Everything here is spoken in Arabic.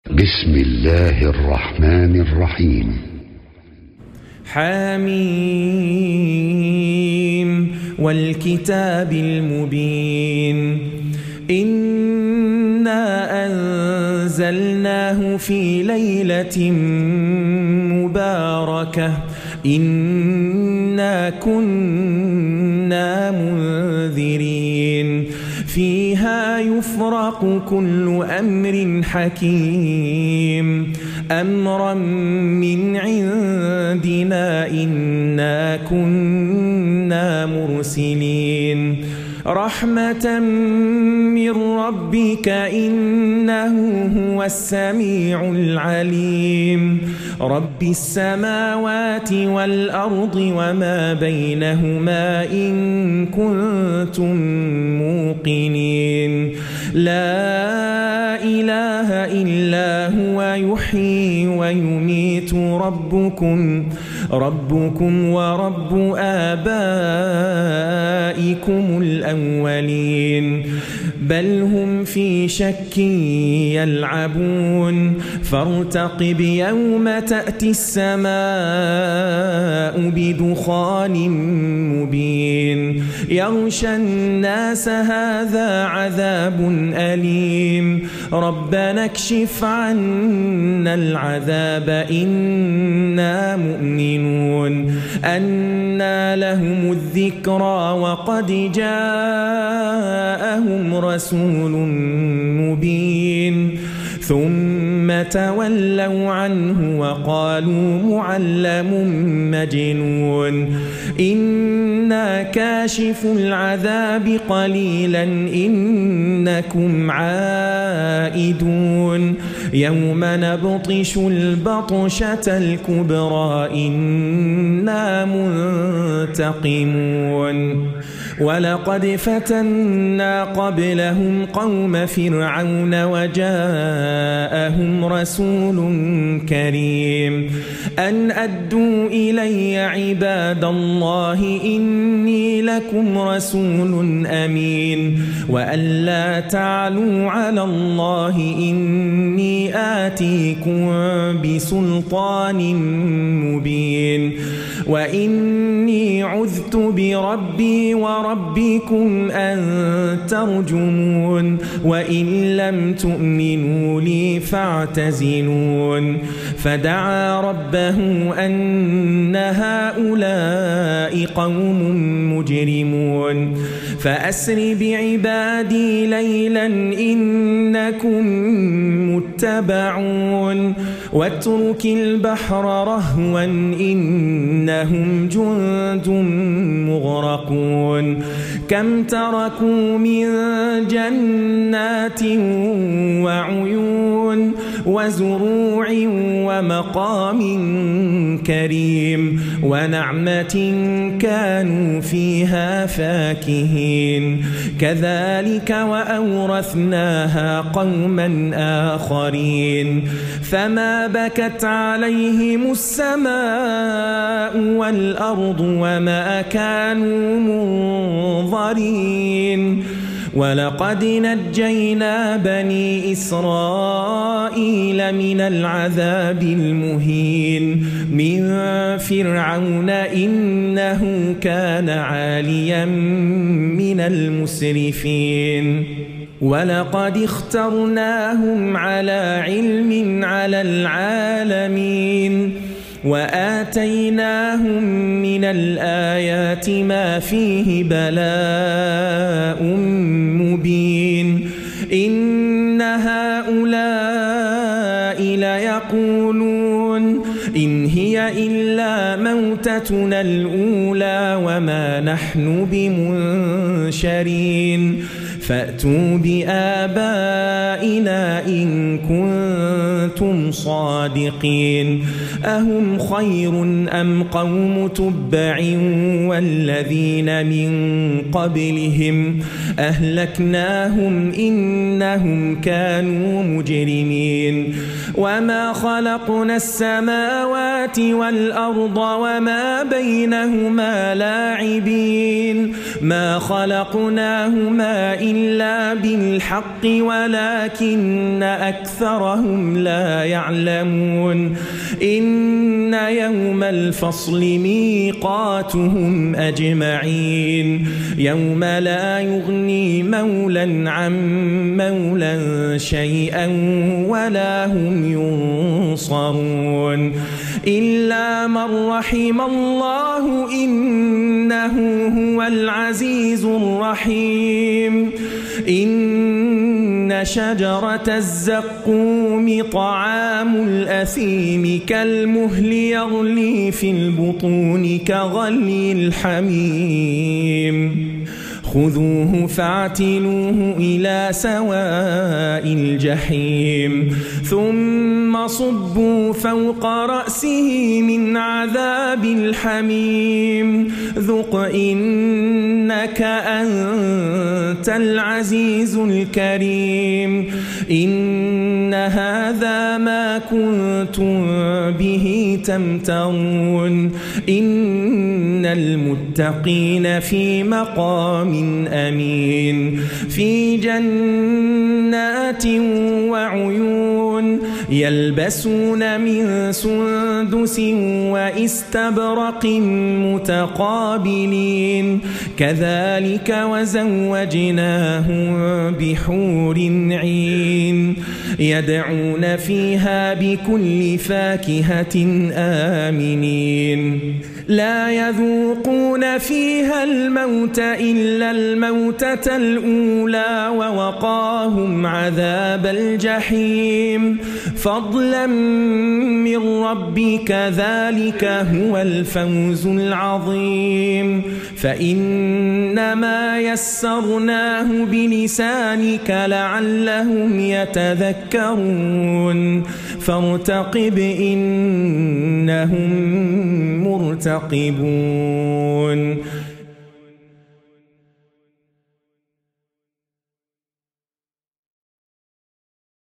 بسم الله الرحمن الرحيم. حميم والكتاب المبين. إنا أنزلناه في ليلة مباركة إنا كنا منذرين فيها يفرق كل أمر حكيم أمرا من عندنا إنا كنا مرسلين رحمة من ربك إنه هو السميع العليم رب السماوات والأرض وما بينهما إن كنتم موقنين لا إله إلا هو يحيي ويميت ربكم ورب آبائكم الأولين بل هم في شك يلعبون فارتقب يوم تأتي السماء بدخان مبين يغشى الناس هذا عذاب أليم ربنا اكشف عنا العذاب إنا مؤمنون أنى لهم الذكرى وقد جاءهم رسول مبين ثم تولوا عنه وقالوا معلم مجنون إنا كاشف العذاب قليلا إنكم عائدون يوم نبطش البطشة الكبرى إنا منتقمون ولقد فتنا قبلهم قوم فرعون وجاءهم رسول كريم أن أدوا إلي عباد الله إني لكم رسول أمين وأن لا تعلوا على الله إني آتيكم بسلطان مبين وإني عذت بربي وربكم أن ترجمون وإن لم تؤمنوا لي فاعتزلون فدعا ربه أن هؤلاء قوم مجرمون فأسر بعبادي ليلا إنكم متبعون واترك البحر رهوا إنهم جند مغرقون كم تركوا من جنات وعيون وزروع ومقام كريم ونعمة كانوا فيها فاكهين كذلك وأورثناها قوما آخرين فما بكت عليهم السماء والأرض وما كانوا منظرين ولقد نجينا بني إسرائيل من العذاب المهين من فرعون إنه كان عاليا من المسرفين ولقد اخترناهم على علم على العالمين وآتيناهم من الآيات ما فيه بلاء مبين إن هؤلاء ليقولون إن هي إلا موتتنا الأولى وما نحن بمنشرين فأتوا بآبائنا إن كنتم صادقين أهم خير أم قوم تبع والذين من قبلهم أهلكناهم إنهم كانوا مجرمين وما خلقنا السماوات والأرض وما بينهما لاعبين ما خلقناهما إلا بالحق ولكن أكثرهم لا لا يعلمون إن يوم الفصل ميقاتهم أجمعين يوم لا يغني مولا عن مولا شيئا ولا هم ينصرون إلا من رحم الله إنه هو العزيز الرحيم إن شجرة الزقوم طعام الأثيم كالمهل يغلي في البطون كغلي الحميم خذوه فاعتلوه إلى سواء الجحيم ثم صبوا فوق رأسه من عذاب الحميم ذق إنك أنت العزيز الكريم إن هذا ما كنتم به تمترون إن المتقين في مقام أمين في جنات وعيون يلبسون من سندس واستبرق متقابلين كذلك وزوجناهم بحور عين يدعون فيها بكل فاكهة آمنين لا يذوقون فيها الموت إلا الموتة الأولى ووقاهم عذاب الجحيم فضلا من ربك ذلك هو الفوز العظيم فإنما يسرناه بلسانك لعلهم يتذكرون فارتقب إنهم مرتقبون